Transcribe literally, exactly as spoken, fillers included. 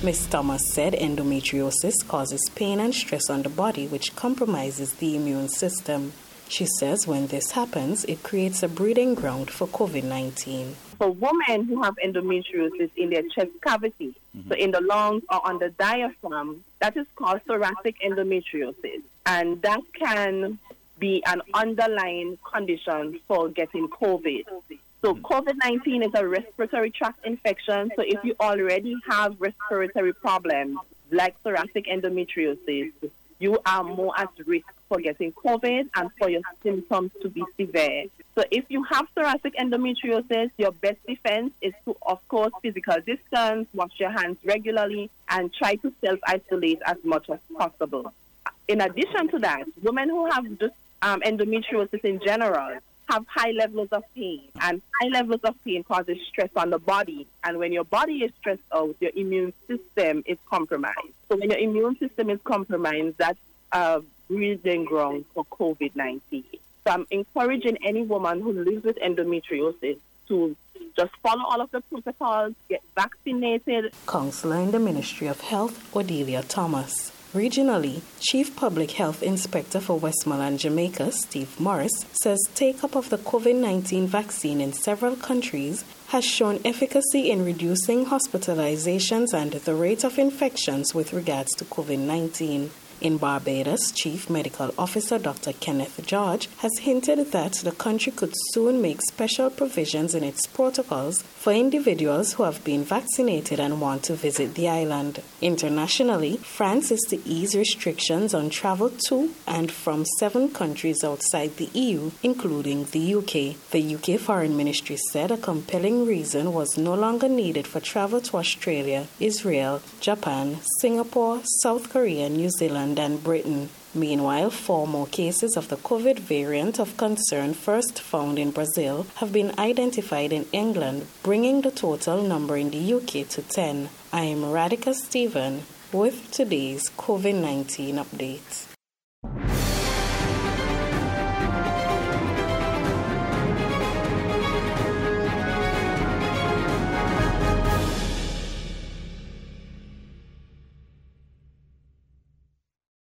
Miz Thomas said endometriosis causes pain and stress on the body, which compromises the immune system. She says when this happens, it creates a breeding ground for COVID nineteen. For women who have endometriosis in their chest cavity, mm-hmm. so in the lungs or on the diaphragm, that is called thoracic endometriosis. And that can be an underlying condition for getting COVID. So COVID nineteen is a respiratory tract infection. So if you already have respiratory problems like thoracic endometriosis, you are more at risk for getting COVID and for your symptoms to be severe. So if you have thoracic endometriosis, your best defense is to, of course, physical distance, wash your hands regularly, and try to self-isolate as much as possible. In addition to that, women who have just um, endometriosis in general have high levels of pain, and high levels of pain causes stress on the body. And when your body is stressed out, your immune system is compromised. So when your immune system is compromised, that's a breeding ground for COVID nineteen. So I'm encouraging any woman who lives with endometriosis to just follow all of the protocols, get vaccinated. Counselor in the Ministry of Health, Odelia Thomas. Regionally, Chief Public Health Inspector for Westmoreland, Jamaica, Steve Morris, says take-up of the COVID nineteen vaccine in several countries has shown efficacy in reducing hospitalizations and the rate of infections with regards to COVID nineteen. In Barbados, Chief Medical Officer Doctor Kenneth George has hinted that the country could soon make special provisions in its protocols for individuals who have been vaccinated and want to visit the island. Internationally, France is to ease restrictions on travel to and from seven countries outside the E U, including the U K. The U K Foreign Ministry said a compelling reason was no longer needed for travel to Australia, Israel, Japan, Singapore, South Korea, New Zealand, and Britain. Meanwhile, four more cases of the COVID variant of concern first found in Brazil have been identified in England, bringing the total number in the U K to ten. I am Radhika Stephen with today's COVID nineteen update.